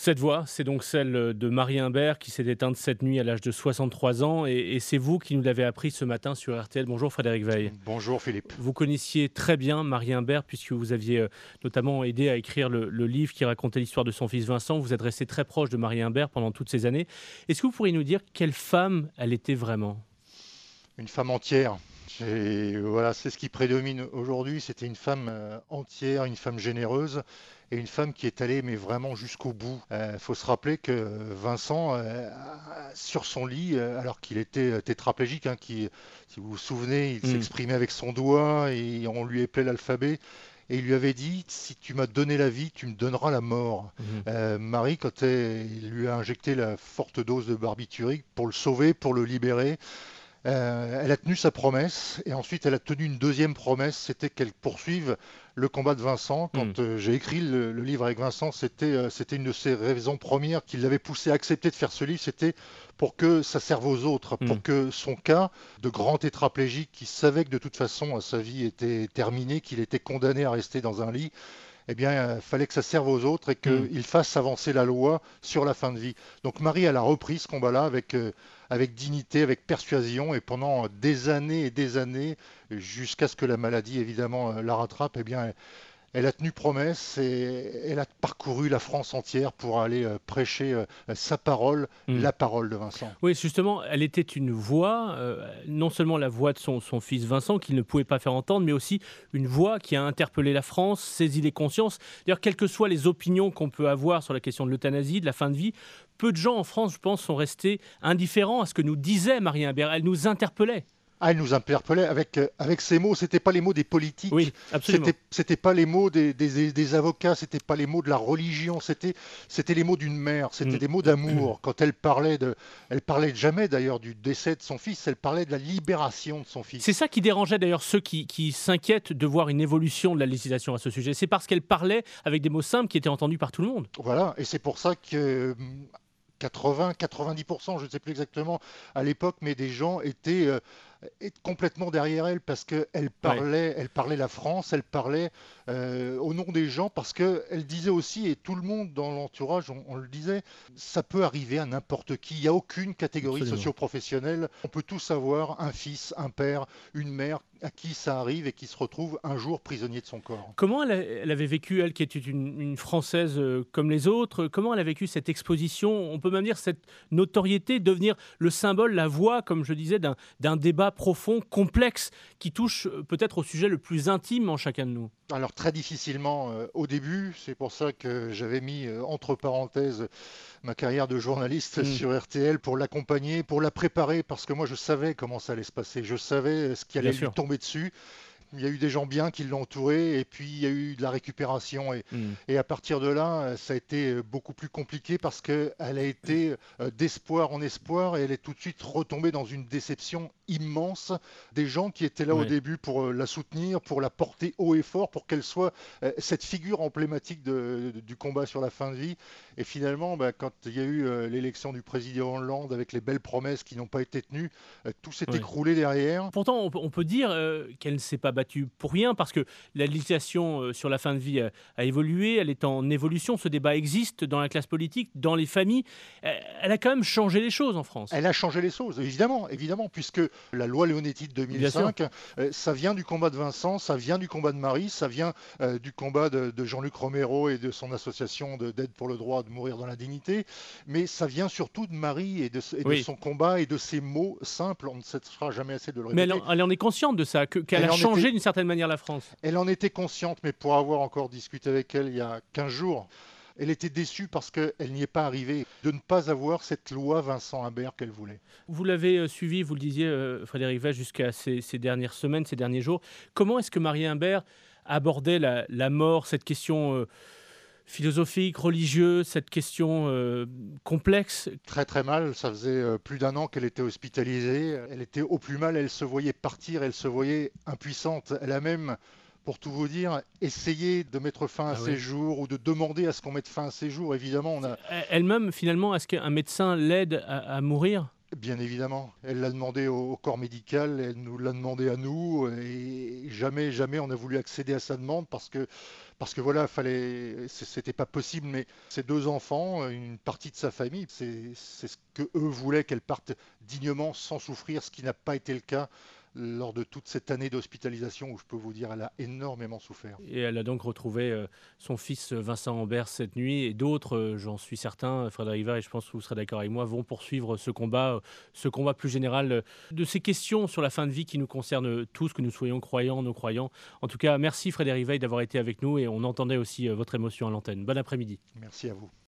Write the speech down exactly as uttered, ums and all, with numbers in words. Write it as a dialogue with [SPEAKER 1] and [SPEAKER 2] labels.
[SPEAKER 1] Cette voix, c'est donc celle de Marie Imbert qui s'est éteinte cette nuit à l'âge de soixante-trois ans et, et c'est vous qui nous l'avez appris ce matin sur R T L. Bonjour Frédéric Veil.
[SPEAKER 2] Bonjour Philippe.
[SPEAKER 1] Vous connaissiez très bien Marie Imbert puisque vous aviez euh, notamment aidé à écrire le, le livre qui racontait l'histoire de son fils Vincent. Vous êtes resté très proche de Marie Imbert pendant toutes ces années. Est-ce que vous pourriez nous dire quelle femme elle était vraiment ?
[SPEAKER 2] Une femme entière. Et voilà, c'est ce qui prédomine aujourd'hui. C'était une femme euh, entière, une femme généreuse et une femme qui est allée mais vraiment jusqu'au bout. Il euh, faut se rappeler que Vincent, euh, sur son lit, euh, alors qu'il était tétraplégique, hein, qui, si vous vous souvenez, il
[SPEAKER 1] Mm.
[SPEAKER 2] s'exprimait avec son doigt et on lui épelait l'alphabet. Et il lui avait dit, si tu m'as donné la vie, tu me donneras la mort.
[SPEAKER 1] Mhm.
[SPEAKER 2] Euh, Marie, quand elle, il lui a injecté la forte dose de barbiturique pour le sauver, pour le libérer, Euh, elle a tenu sa promesse et ensuite elle a tenu une deuxième promesse, c'était qu'elle poursuive le combat de Vincent.
[SPEAKER 1] Mm.
[SPEAKER 2] Quand euh, j'ai écrit le, le livre avec Vincent, c'était euh, c'était une de ses raisons premières qui l'avait poussé à accepter de faire ce livre, c'était pour que ça serve aux autres,
[SPEAKER 1] Mm.
[SPEAKER 2] pour que son cas de grand tétraplégique qui savait que de toute façon sa vie était terminée, qu'il était condamné à rester dans un lit, eh bien, il euh, fallait que ça serve aux autres et
[SPEAKER 1] Mm.
[SPEAKER 2] qu'il fasse avancer la loi sur la fin de vie. Donc Marie, elle a repris ce combat-là avec, euh, avec dignité, avec persuasion, et pendant des années et des années, jusqu'à ce que la maladie, évidemment, euh, la rattrape, eh bien, elle, elle a tenu promesse et elle a parcouru la France entière pour aller euh, prêcher euh, sa parole,
[SPEAKER 1] Mm.
[SPEAKER 2] la parole de Vincent.
[SPEAKER 1] Oui, justement, elle était une voix, euh, non seulement la voix de son, son fils Vincent, qu'il ne pouvait pas faire entendre, mais aussi une voix qui a interpellé la France, saisi les consciences. D'ailleurs, quelles que soient les opinions qu'on peut avoir sur la question de l'euthanasie, de la fin de vie, peu de gens en France, je pense, sont restés indifférents à ce que nous disait Marie Imbert. Elle nous interpellait.
[SPEAKER 2] Ah, elle nous interpellait avec, euh, avec ces mots. C'était pas les mots des politiques,
[SPEAKER 1] Oui, absolument.
[SPEAKER 2] c'était, c'était pas les mots des, des, des avocats, c'était pas les mots de la religion, c'était, c'était les mots d'une mère, c'était
[SPEAKER 1] Mm.
[SPEAKER 2] des mots d'amour. Quand elle parlait de, elle parlait jamais d'ailleurs du décès de son fils, elle parlait de la libération de son
[SPEAKER 1] C'est
[SPEAKER 2] fils.
[SPEAKER 1] ça qui dérangeait d'ailleurs ceux qui, qui s'inquiètent de voir une évolution de la législation à ce sujet. C'est parce qu'elle parlait avec des mots simples qui étaient entendus par tout le monde.
[SPEAKER 2] Voilà, et c'est pour ça que hum, quatre-vingts, quatre-vingt-dix pour cent, je ne sais plus exactement à l'époque, mais des gens étaient, euh, étaient complètement derrière elle parce qu'elle
[SPEAKER 1] Ouais.
[SPEAKER 2] parlait, elle parlait la France, elle parlait euh, au nom des gens parce qu'elle disait aussi, et tout le monde dans l'entourage, on, on le disait, ça peut arriver à n'importe qui, il n'y a aucune catégorie
[SPEAKER 1] Absolument.
[SPEAKER 2] socio-professionnelle, on peut tous avoir un fils, un père, une mère à qui ça arrive et qui se retrouve un jour prisonnier de son corps.
[SPEAKER 1] Comment elle, a- elle avait vécu, elle qui était une, une Française euh, comme les autres, comment elle a vécu cette exposition, on peut même dire cette notoriété, devenir le symbole, la voix, comme je disais, d'un d'un débat profond, complexe, qui touche euh, peut-être au sujet le plus intime en chacun de nous.
[SPEAKER 2] Alors très difficilement euh, au début, c'est pour ça que j'avais mis euh, entre parenthèses ma carrière de journaliste
[SPEAKER 1] Mm.
[SPEAKER 2] sur R T L pour l'accompagner, pour la préparer, parce que moi je savais comment ça allait se passer, je savais euh, ce qui allait
[SPEAKER 1] Bien
[SPEAKER 2] lui
[SPEAKER 1] sûr.
[SPEAKER 2] tomber dessus. Il y a eu des gens bien qui l'ont entouré et puis il y a eu de la récupération et,
[SPEAKER 1] Mm.
[SPEAKER 2] et à partir de là, euh, ça a été euh, beaucoup plus compliqué parce qu'elle a été euh, d'espoir en espoir et elle est tout de suite retombée dans une déception immense des gens qui étaient là au
[SPEAKER 1] Ouais.
[SPEAKER 2] début pour euh, la soutenir, pour la porter haut et fort, pour qu'elle soit euh, cette figure emblématique de- de- du combat sur la fin de vie. Et finalement, bah, quand il y a eu euh, l'élection du président Hollande avec les belles promesses qui n'ont pas été tenues, euh, tout s'est
[SPEAKER 1] Ouais.
[SPEAKER 2] écroulé derrière.
[SPEAKER 1] Pourtant, on peut, on peut dire euh, qu'elle ne s'est pas battue pour rien, parce que la législation euh, sur la fin de vie a, a évolué, elle est en évolution, ce débat existe dans la classe politique, dans les familles. Euh, Elle a quand même changé les choses en France.
[SPEAKER 2] Elle a changé les choses, évidemment, évidemment, puisque la loi Leonetti de
[SPEAKER 1] Bien sûr.
[SPEAKER 2] deux mille cinq, euh, ça vient du combat de Vincent, ça vient du combat de Marie, ça vient euh, du combat de, de Jean-Luc Romero et de son association de- d'aide pour le droit de mourir dans la dignité, mais ça vient surtout de Marie et de, et de
[SPEAKER 1] Oui.
[SPEAKER 2] son combat et de ses mots simples, on ne cessera jamais assez de le
[SPEAKER 1] Mais elle,
[SPEAKER 2] répéter.
[SPEAKER 1] en- elle en est consciente de ça, que- qu'elle
[SPEAKER 2] Elle
[SPEAKER 1] a
[SPEAKER 2] en
[SPEAKER 1] changé
[SPEAKER 2] était-
[SPEAKER 1] d'une certaine manière la France.
[SPEAKER 2] Elle en était consciente, mais pour avoir encore discuté avec elle il y a quinze jours, elle était déçue parce qu'elle n'y est pas arrivée, de ne pas avoir cette loi Vincent Imbert qu'elle voulait.
[SPEAKER 1] Vous l'avez euh, suivi, vous le disiez, euh, Frédéric Veil, jusqu'à ces, ces dernières semaines, ces derniers jours. Comment est-ce que Marie Imbert abordait la, la mort, cette question euh, philosophique, religieuse, cette question euh, complexe?
[SPEAKER 2] Très très mal, ça faisait euh, plus d'un an qu'elle était hospitalisée, elle était au plus mal, elle se voyait partir, elle se voyait impuissante, elle a même, pour tout vous dire, essayé de mettre fin à
[SPEAKER 1] Ah
[SPEAKER 2] ses
[SPEAKER 1] oui.
[SPEAKER 2] jours ou de demander à ce qu'on mette fin à ses jours, évidemment on a...
[SPEAKER 1] Elle-même, finalement, est-ce qu'un médecin l'aide à, à mourir?
[SPEAKER 2] Bien évidemment, elle l'a demandé au, au corps médical, elle nous l'a demandé à nous, et jamais, jamais on a voulu accéder à sa demande parce que, parce que voilà, fallait, c- c'était pas possible. Mais ces deux enfants, une partie de sa famille, c'est, c'est ce que eux voulaient qu'elle parte dignement, sans souffrir, ce qui n'a pas été le cas lors de toute cette année d'hospitalisation où je peux vous dire, elle a énormément souffert.
[SPEAKER 1] Et elle a donc retrouvé euh, son fils euh, Vincent Ambert cette nuit et d'autres, euh, j'en suis certain, Frédéric River, et je pense que vous serez d'accord avec moi, vont poursuivre ce combat, euh, ce combat plus général euh, de ces questions sur la fin de vie qui nous concernent tous, que nous soyons croyants, non croyants. En tout cas, merci Frédéric Veil d'avoir été avec nous et on entendait aussi euh, votre émotion à l'antenne. Bon après-midi.
[SPEAKER 2] Merci à vous.